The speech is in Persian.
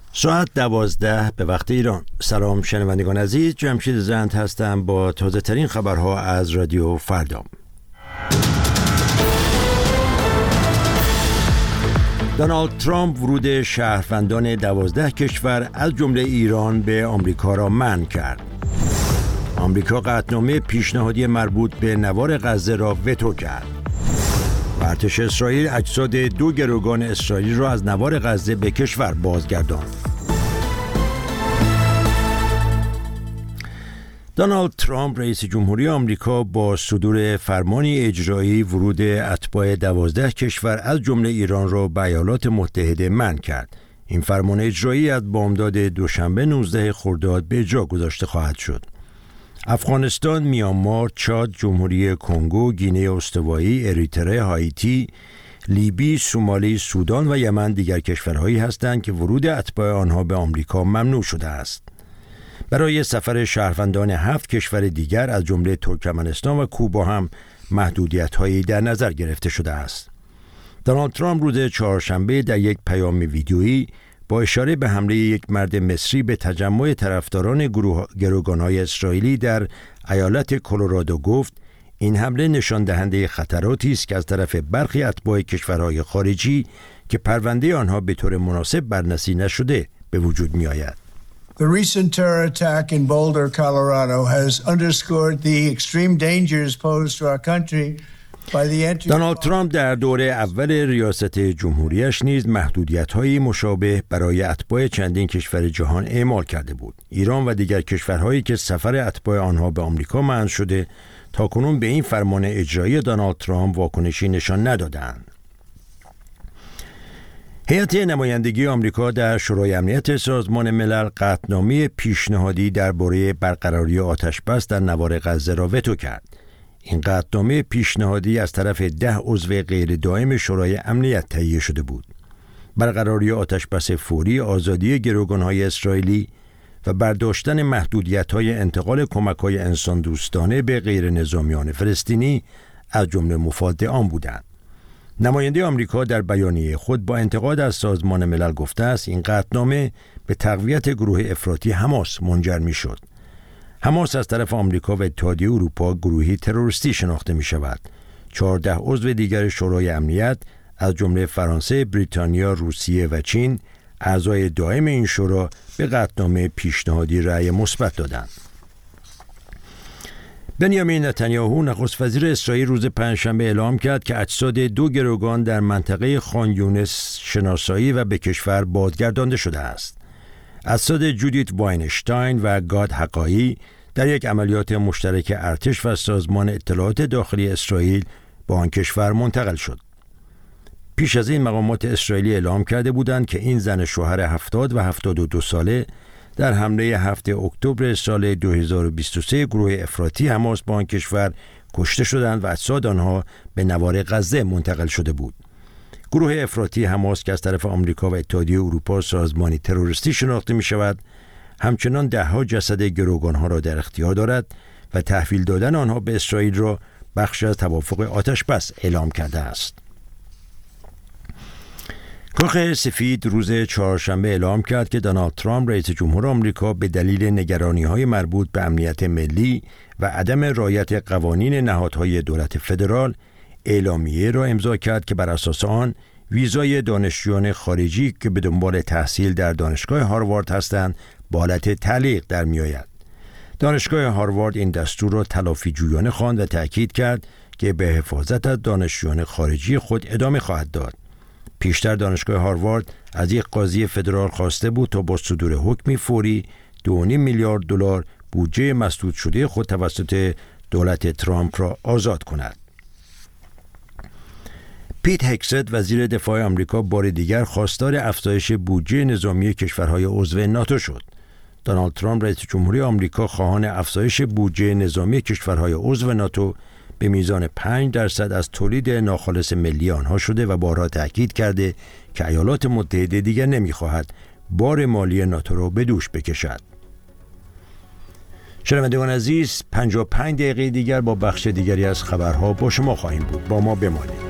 ساعت 12 به وقت ایران. سلام شنوندگان عزیز، جمشید زند هستم با تازه ترین خبرها از رادیو فردا. دونالد ترامپ ورود شهروندان 12 کشور از جمله ایران به آمریکا را منع کرد. آمریکا قطعنامه پیشنهادی مربوط به نوار غزه را وتو کرد. ارتش اسرائیل اجساد 2 گروگان اسرائیلی را از نوار غزه به کشور بازگرداند. دونالد ترامپ رئیس جمهوری آمریکا با صدور فرمانی اجرایی ورود اتباع 12 کشور از جمله ایران را به ایالات متحده منع کرد. این فرمان اجرایی از بامداد دوشنبه 19 خرداد به اجرا گذاشته خواهد شد. افغانستان، میانمار، چاد، جمهوری کنگو، گینه استوایی، اریتره، هایتی، لیبی، سومالی، سودان و یمن دیگر کشورهایی هستند که ورود اتباع آنها به آمریکا ممنوع شده است. برای سفر شهروندان 7 کشور دیگر از جمله ترکمنستان و کوبا هم محدودیت‌هایی در نظر گرفته شده است. دونالد ترامپ روز چهارشنبه در یک پیام ویدیویی با اشاره به حمله یک مرد مصری به تجمع طرفداران گروگان‌های اسرائیلی در ایالت کلرادو گفت این حمله نشان دهنده خطراتی است که از طرف برخی اتباع کشورهای خارجی که پرونده آنها به طور مناسب بررسی نشده به وجود می‌آید. The recent terror attack in Boulder, Colorado has underscored the extreme dangers posed to our country. دونالد ترامپ در دوره اول ریاست جمهوریش نیز محدودیت‌های مشابه برای اتباع چندین کشور جهان اعمال کرده بود. ایران و دیگر کشورهایی که سفر اتباع آنها به آمریکا منع شده تاکنون به این فرمان اجرایی دونالد ترامپ واکنشی نشان ندادند. هیئت نمایندگی آمریکا در شورای امنیت سازمان ملل قطعنامه پیشنهادی درباره برقراری آتش‌بس در نوار غزه را وتو کرد. این قطعنامه پیشنهادی از طرف 10 عضو غیر دائم شورای امنیت تهیه شده بود. برقراری آتش‌بس فوری، آزادی گروگان‌های اسرائیلی و برداشتن محدودیت‌های انتقال کمک‌های انسان دوستانه به غیر نظامیان فلسطینی از جمله مفاد آن بودند. نماینده آمریکا در بیانیه خود با انتقاد از سازمان ملل گفته است این قطعنامه به تقویت گروه افراطی حماس منجر می‌شد. حماس از طرف آمریکا و اتحادیه اروپا گروهی تروریستی شناخته می شود. 14 عضو دیگر شورای امنیت از جمله فرانسه، بریتانیا، روسیه و چین اعضای دائم این شورا به قطعنامه پیشنهادی رأی مثبت دادند. بنیامین نتانیاهو نخست وزیر اسرائیل روز پنجشنبه اعلام کرد که اجساد 2 گروگان در منطقه خان یونس شناسایی و به کشور بازگردانده شده است. اجساد جودیت واینشتاین و گاد حقایی در یک عملیات مشترک ارتش و سازمان اطلاعات داخلی اسرائیل به آن کشور منتقل شد. پیش از این مقامات اسرائیلی اعلام کرده بودند که این زن شوهر 70 و 72 ساله در حمله 7 اکتبر سال 2023 گروه افراطی حماس به آن کشور کشته شدند و اجساد آنها به نوار غزه منتقل شده بود. گروه افراطی حماس که از طرف آمریکا و اتحادیه اروپا سازمانی تروریستی شناخته می شود، همچنان 10 جسد گروگان‌ها را در اختیار دارد و تحویل دادن آنها به اسرائیل را بخشی از توافق آتش‌بس اعلام کرده است. کاخ سفید روز چهارشنبه اعلام کرد که دونالد ترامپ رئیس جمهور آمریکا به دلیل نگرانی‌های مربوط به امنیت ملی و عدم رعایت قوانین نهادهای دولت فدرال اعلامیه را امضا کرد که بر اساس آن ویزای دانشجویان خارجی که به دنبال تحصیل در دانشگاه هاروارد هستند با حالت تعلیق در می‌آید. دانشگاه هاروارد این دستور را تلافی جویانه خواند و تأکید کرد که به حفاظت از دانشجویان خارجی خود ادامه خواهد داد. پیشتر دانشگاه هاروارد از یک قاضی فدرال خواسته بود تا با صدور حکمی فوری 2.5 میلیارد دلار بودجه مسدود شده خود توسط دولت ترامپ را آزاد کند. پیت هگست وزیر دفاع آمریکا بار دیگر خواستار افزایش بودجه نظامی کشورهای عضو ناتو شد. دونالد ترامپ رئیس جمهوری آمریکا خواهان افزایش بودجه نظامی کشورهای عضو ناتو به میزان 5% از تولید ناخالص ملی آنها شده و بارها تأکید کرده که ایالات متحده دیگر نمی‌خواهد بار مالی ناتو را به دوش بکشد. شنوندگان عزیز، 55 دقیقه دیگر با بخش دیگری از خبرها با شما خواهیم بود. با ما بمانید.